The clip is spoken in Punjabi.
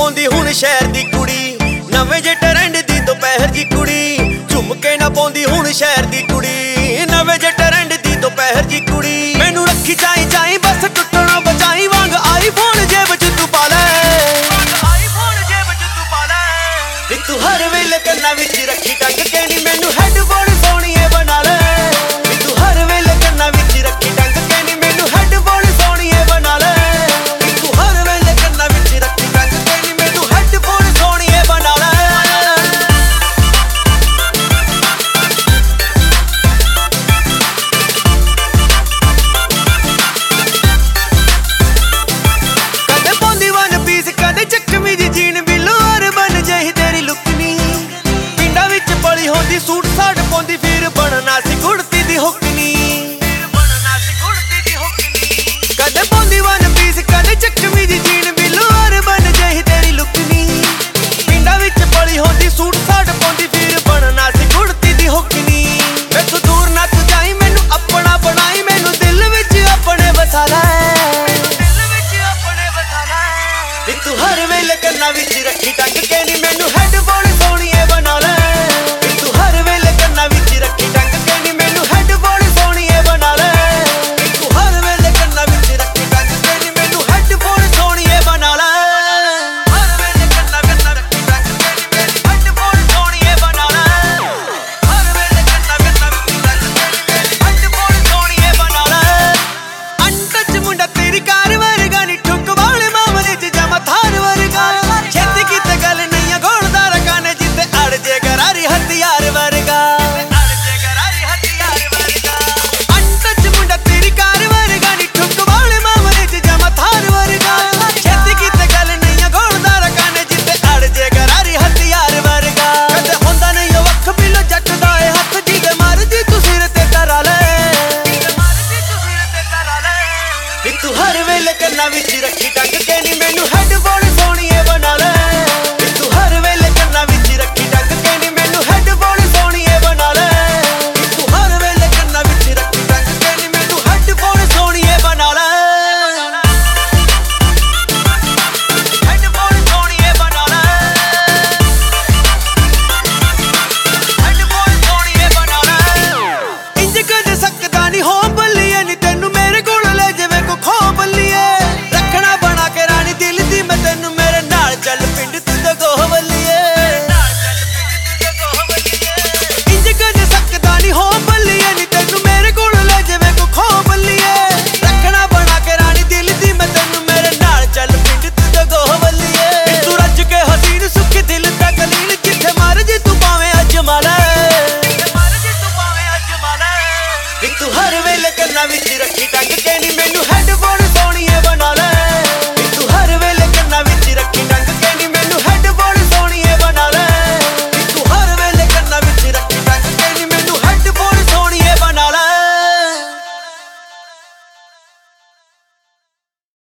ਪਾਉਂਦੀ ਹੁਣ ਸ਼ਹਿਰ ਦੀ ਕੁੜੀ, ਨਵੇਂ ਜੇ ਟਰੈਂਡ ਦੀ ਦੁਪਹਿਰ ਜੀ ਕੁੜੀ। ਝੁਮਕੇ ਨਾ ਪਾਉਂਦੀ ਹੁਣ ਸ਼ਹਿਰ ਦੀ ਕੁੜੀ, ਨਵੇਂ ਜੇ ਟਰੈਂਡ ਦੀ ਦੁਪਹਿਰ ਜੀ ਕੁੜੀ। ਮੈਨੂੰ ਰੱਖੀ ਚਾਈ ਚਾਈ ਬਸ ਟੁੱਟਣਾ ਬਚਾਈ, ਵਾਂਗ ਆਈਫੋਨ ਜੇਬ ਚ ਤੂੰ ਪਾ ਲੈ, ਆਈਫੋਨ ਜੇਬ ਚ ਤੂੰ ਪਾ ਲੈ। ਨੀ ਤੂੰ ਹਰ ਵੇਲੇ ਕੰਨਾਂ ਵਿੱਚ ਰੱਖੀ ਟੰਗ ਕੇ, ਨੀ ਮੈਨੂੰ ਹੈਡਫੋਨ ਸੋਹਣੀਏ ਬਣਾ ਲੈ। ਨੀ ਤੂੰ ਹਰ ਵੇਲੇ ਕੰਨਾਂ ਵਿੱਚ ਰੱਖੀ ਟੰਗ ਕੇ, ਨੀ ਮੈਨੂੰ ਹੈਡਫੋਨ ਸੋਹਣੀਏ ਬਣਾ ਲੈ। ਨੀ ਤੂੰ ਹਰ ਵੇਲੇ ਕੰਨਾਂ ਵਿੱਚ ਰੱਖੀ ਟੰਗ ਕੇ, ਨੀ ਮੈਨੂੰ ਹੈਡਫੋਨ ਸੋਹਣੀਏ ਬਣਾ ਲੈ। ਕਦੇ ਪਾਉਂਦੀ ਵਨ ਪੀਸ, ਕਦੇ ਚੱਕਵੀਂ ਦੀ ਜੀਨ, ਬਿਲੋਰ ਬਣ ਜਾਈ ਤੇਰੀ ਲੁੱਕ ਨੀ। ਪਿੰਡਾਂ ਵਿੱਚ ਪਲੀ ਹੁੰਦੀ ਸੂਟ ਸਾਟ ਪਾਉਂਦੀ, ਫਿਰ ਬਣਨਾ ਸੀ ਕੁੜਤੀ ਦੀ ਹੁੱਕ ਨੀ। ਕਦੇ ਪਾਉਂਦੀ ਵਨ ਪੀਸ, ਕਦੇ ਚੱਕਵੀਂ ਦੀ ਜੀਨ, ਬਿਲੋਰ ਬਣ ਜਾਈ ਤੇਰੀ ਲੁੱਕ ਨੀ। ਪਿੰਡਾਂ ਵਿੱਚ ਪਲੀ ਹੁੰਦੀ ਸੂਟ ਸਾਟ ਪਾਉਂਦੀ, ਫਿਰ ਬਣਨਾ ਸੀ ਕੁੜਤੀ ਦੀ ਹੁੱਕ ਨੀ। ਮੈਥੋਂ ਦੂਰ ਨਾ ਤੂੰ ਜਾਈ, ਮੈਨੂੰ ਆਪਣਾ ਬਣਾਈ, ਮੈਨੂੰ ਦਿਲ ਵਿੱਚ ਆਪਣੇ ਵਸਾ ਲੈ। ਨੀ ਤੂੰ ਹਰ ਵੇਲੇ ਕੰਨਾਂ ਵਿੱਚ ਰੱਖੀ ਟੰਗ ਕੇ, ਨੀ ਮੈਨੂੰ ਹੈਡਫੋਨ ਸੋਹਣੀਏ ਬਣਾ ਲੈ। ਨੀ ਤੂੰ ਹਰ ਵੇਲੇ ਕੰਨਾਂ ਵਿੱਚ ਰੱਖੀ ਟੰਗ ਕੇ, ਨੀ ਮੈਨੂੰ ਹੈਡਫੋਨ ਸੋਹਣੀਏ ਬਣਾ ਲੈ। ਨੀ ਤੂੰ ਹਰ ਵੇਲੇ ਕੰਨਾਂ ਵਿੱਚ ਰੱਖੀ ਟੰਗ ਕੇ, ਨੀ ਮੈਨੂੰ ਹੈਡਫੋਨ ਸੋਹਣੀਏ ਬਣਾ ਲੈ। ਹਰ ਵੇਲੇ ਕੰਨਾਂ ਵਿੱਚ ਰੱਖੀ ਟੰਗ ਕੇ, ਨੀ ਮੈਨੂੰ ਹੈਡਫੋਨ ਸੋਹਣੀਏ ਬਣਾ ਲੈ। ਹਰ ਵੇਲੇ ਕੰਨਾਂ ਵਿੱਚ ਰੱਖੀ ਟੰਗ ਕੇ, ਨੀ ਮੈਨੂੰ ਹੈਡਫੋਨ ਸੋਹਣੀਏ ਬਣਾ ਲੈ। ਅਨਟੱਚ ਮੁੰਡਾ ਤੇਰੀ ਕਾਰ ਵਰਗਾ, ਨੀ ਠੁੱਕ ਵਾਲੇ ਮਾਮਲੇ ਚ ਜਮਾ ਥਾਰ ਵਰਗਾ। ਛੇਤੀ ਕਿਤੇ ਗੱਲ ਨਹੀਂ ਆ ਘੋੜਦਾ ਰਕਾਨੇ, ਜਿੱਤੇ ਅੜ ਜੇ ਗਰਾਰੀ ਹਥਿਆਰ ਵਰਗਾ। ਅਨਟੱਚ ਮੁੰਡਾ ਤੇਰੀ ਕਾਰ ਵਰਗਾ, ਨੀ ਠੁੱਕ ਵਾਲੇ ਮਾਮਲੇ ਚ ਜਮਾ ਥਾਰ ਵਰਗਾ। ਛੇਤੀ ਕਿਤੇ ਗੱਲ ਨਹੀਂ ਆ ਘੋੜਦਾ ਰਕਾਨੇ, ਜਿੱਤੇ ਅੜ ਜੇ ਗਰਾਰੀ ਹਥਿਆਰ ਵਰਗਾ। ਕਦੇ ਹੁੰਦਾ ਨਹੀਂ ਉਹ ਅੱਖ ਪਿੱਲੋ ਜੱਟ ਦਾ ਏ ਹੱਥ, ਜਿਹਦੇ ਮਰਜੀ ਤੂੰ ਸਿਰ ਤੇ ਧਰਾ ਲੈ। ਨੀ ਤੂੰ ਹਰ ਵੇਲੇ ਕੰਨਾਂ ਵਿੱਚ ਰੱਖੀ ਟੰਗ ਕੇ, ਨੀ ਮੈਨੂੰ ਹੈਡਫੋਨ ਸੋਹਣੀਏ ਬਣਾ ਲੈ। ਨੀ ਤੂੰ ਹਰ ਵੇਲੇ ਕੰਨਾਂ ਵਿੱਚ ਰੱਖੀ ਟੰਗ ਕੇ, ਨੀ ਮੈਨੂੰ ਹੈਡਫੋਨ ਸੋਹਣੀਏ ਬਣਾ ਲੈ। ਨੀ ਤੂੰ ਹਰ ਵੇਲੇ ਕੰਨਾਂ ਵਿੱਚ ਰੱਖੀ ਟੰਗ ਕੇ, ਨੀ ਮੈਨੂੰ ਹੈਡਫੋਨ ਸੋਹਣੀਏ ਬਣਾ ਲੈ। ਹੈਡਫੋਨ ਸੋਹਣੀਏ ਬਣਾ ਲੈ। ਹੈਡਫੋਨ ਸੋਹਣੀਏ ਬਣਾ ਲੈ। ਇੰਜ ਕਦੇ ਸਕਦਾ ਨੀ ਹੋ ਬੱਲੀਏ, ਨੀ ਤੈਨੂੰ ਮੇਰੇ ਕੋਲ ਲੈ ਜਾਵੇ ਕੋ ਖੋ ਬੱਲੀਏ। ਰੱਖਣਾ ਬਣਾ ਕੇ ਰਾਣੀ ਦਿਲ ਦੀ ਮੈਂ ਤੈਨੂੰ, ਮੇਰੇ ਨਾਲ ਚੱਲ ਪਿੰਡ ਤੂੰ ਜਗੋ ਬੱਲੀਏ। ਇੰਜ ਕਦੇ ਸਕਦਾ ਨੀ ਹੋ ਬੱਲੀਏ, ਨੀ ਤੈਨੂੰ ਮੇਰੇ ਕੋਲ ਲੈ ਜਾਵੇ ਕੋ ਖੋ ਬੱਲੀਏ। ਰੱਖਣਾ ਬਣਾ ਕੇ ਰਾਣੀ ਦਿਲ ਦੀ ਮੈਂ ਤੈਨੂੰ, ਮੇਰੇ ਨਾਲ ਚੱਲ ਪਿੰਡ ਤੂੰ ਜਗੋ ਬੱਲੀਏ। ਤੂੰ ਰੱਜ ਕੇ ਹਸੀਨ ਸੁੱਖੀ ਦਿਲ ਤੱਕ ਲੀਨ, ਜਿੱਥੇ ਮਰਜੀ ਤੂੰ ਭਾਵੇਂ ਅਜਮਾ ਲੈ। ਨੀ ਤੂੰ ਹਰ ਵੇਲੇ ਕੰਨਾਂ ਵਿੱਚ ਰੱਖੀ ਟੰਗ ਕੇ, ਨੀ ਮੈਨੂੰ